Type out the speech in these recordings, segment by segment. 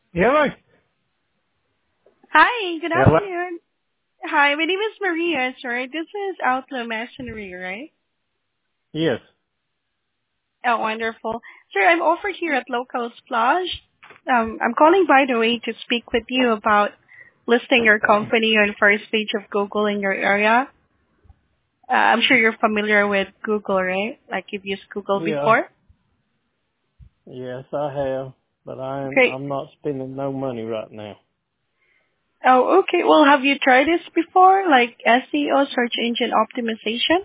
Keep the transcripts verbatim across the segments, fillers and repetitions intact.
Hello. Hi, good Hello. afternoon. Hi, my name is Maria, sir. This is Outlaw Masonry, right? Yes. Oh, wonderful. Sir, I'm over here at Local Splash. Um, I'm calling, by the way, to speak with you about listing your company on first page of Google in your area. Uh, I'm sure you're familiar with Google, right? Like you've used Google Yeah. before? Yes, I have, but I'm Great. I'm not spending no money right now. Oh, okay. Well, have you tried this before, like S E O, search engine optimization?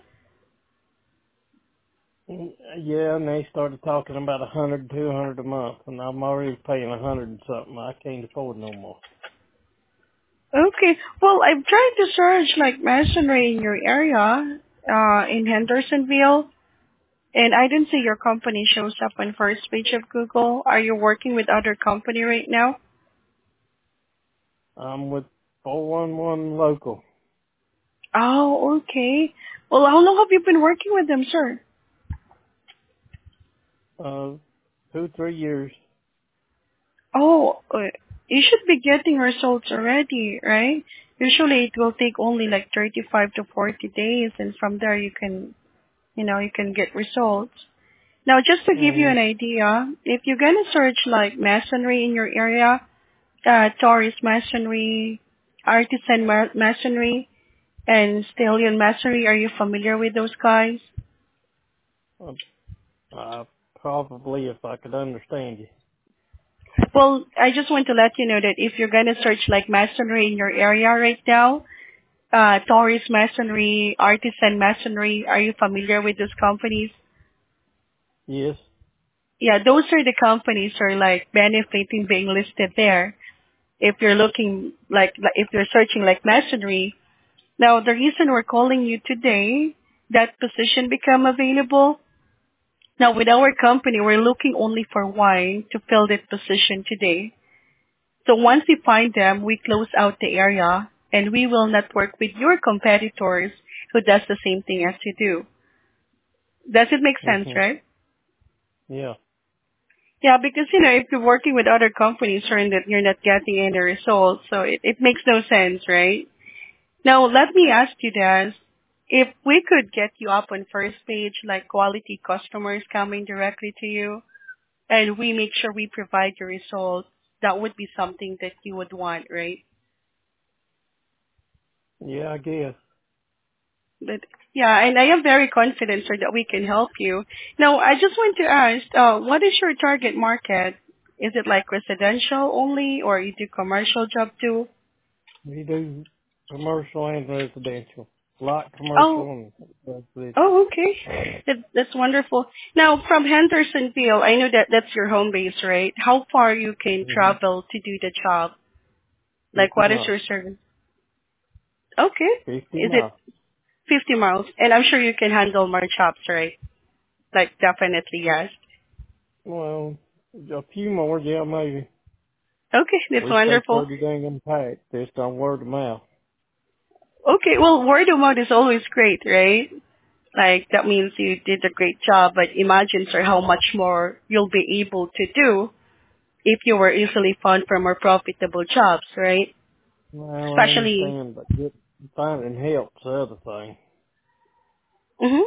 Mm, Yeah, and they started talking about a hundred, two hundred a month, and I'm already paying a hundred and something. I can't afford no more. Okay. Well, I've tried to search like masonry in your area, uh, in Hendersonville, and I didn't see your company shows up on first page of Google. Are you working with other company right now? I'm with four one one local, Oh, okay. Well, how long have you been working with them, sir? uh, two three years. Oh, uh, you should be getting results already, right? Usually it will take only like thirty-five to forty days, and from there you can, you know, you can get results. Now, just to give you Mm, an idea, if you're gonna search like masonry in your area, uh, Taurus masonry, artisan ma- masonry, and stallion masonry, are you familiar with those guys? uh, uh, probably if I could understand you. Well, I just want to let you know that if you're gonna search like masonry in your area right now, uh, Taurus masonry, artisan masonry, are you familiar with those companies? Yes. Yeah, those are the companies who are like benefiting being listed there. If you're looking like, like if you're searching like masonry, now the reason we're calling you today, that position become available. Now with our company, we're looking only for one to fill that position today. So once we find them, we close out the area and we will not work with your competitors who does the same thing as you do. Does it make sense, Mhm. right? Yeah. Yeah, because you know, if you're working with other companies and that you're not getting any results, so it, it makes no sense, right? Now, let me ask you this. If we could get you up on first page, like quality customers coming directly to you, and we make sure we provide your results, that would be something that you would want, right? Yeah, I guess. But yeah, and I am very confident, sir, that we can help you. Now, I just want to ask, uh, what is your target market? Is it like residential only, or you do commercial job too? We do commercial and residential. Light Oh, commercial and residential. oh, okay. That, that's wonderful. Now, from Hendersonville, I know that that's your home base, right? How far you can Mm-hmm. travel to do the job? Like, fifty what is miles. your service? Okay. fifty Is it miles. fifty miles? And I'm sure you can handle more jobs, right? Like, definitely, yes. Well, a few more, yeah, maybe. Okay, that's We stay wonderful. pretty dang compact, just on word of mouth. Okay, well, word of mouth is always great, right? Like, that means you did a great job, but imagine, sir, how much more you'll be able to do if you were easily found for more profitable jobs, right? Well, I Especially, understand, but get, finding help's the other thing. hmm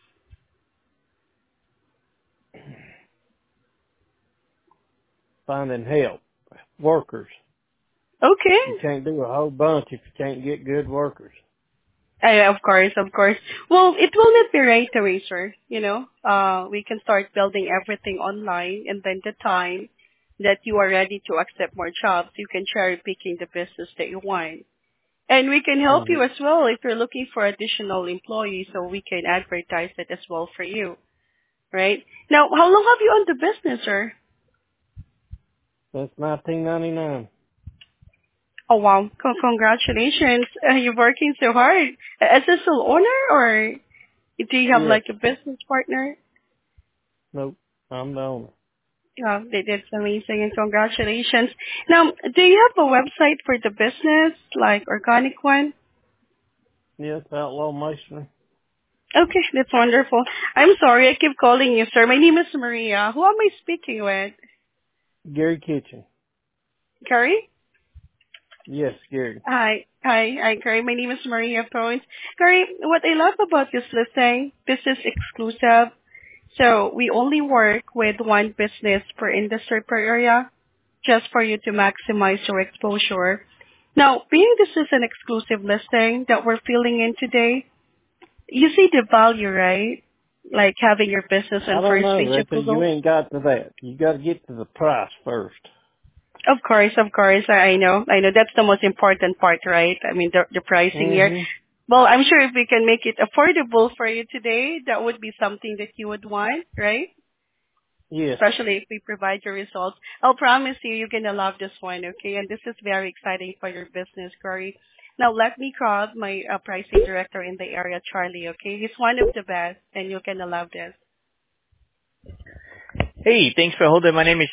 Finding help. Workers. okay. You can't do a whole bunch if you can't get good workers. Uh, of course, of course. Well, it will not be right away, sir. You know, uh, we can start building everything online, and then the time that you are ready to accept more jobs, you can cherry picking the business that you want. And we can help hmm you as well if you're looking for additional employees, so we can advertise it as well for you, right? Now, how long have you owned the business, sir? Since nineteen ninety-nine. Oh wow, Con- congratulations! Uh, you're working so hard. As a sole owner, or do you have Yes. like a business partner? Nope. I'm the owner. Yeah, that- that's amazing, and congratulations. Now, do you have a website for the business, like organic one? Yes, Outlaw Masonry. Okay, that's wonderful. I'm sorry, I keep calling you, sir. My name is Maria. Who am I speaking with? Gary Kitchen. Gary? Yes, Gary. Hi. Hi. Hi, Gary. My name is Maria Pones. Gary, what I love about this listing, this is exclusive. So we only work with one business per industry per area, just for you to maximize your exposure. Now, being this is an exclusive listing that we're filling in today, you see the value, right? Like having your business I on don't first know, page of Rita. You Google. ain't got to that. You got to get to the price first. Of course, of course. I I know. I know that's the most important part, right? I mean, the, the pricing here. Mm-hmm. Well, I'm sure if we can make it affordable for you today, that would be something that you would want, right? Yes. Especially if we provide your results. I'll promise you, you're going to love this one, okay? And this is very exciting for your business, Corey. Now, let me call my uh, pricing director in the area, Charlie, okay? He's one of the best, and you're going to love this. Hey, thanks for holding. My name is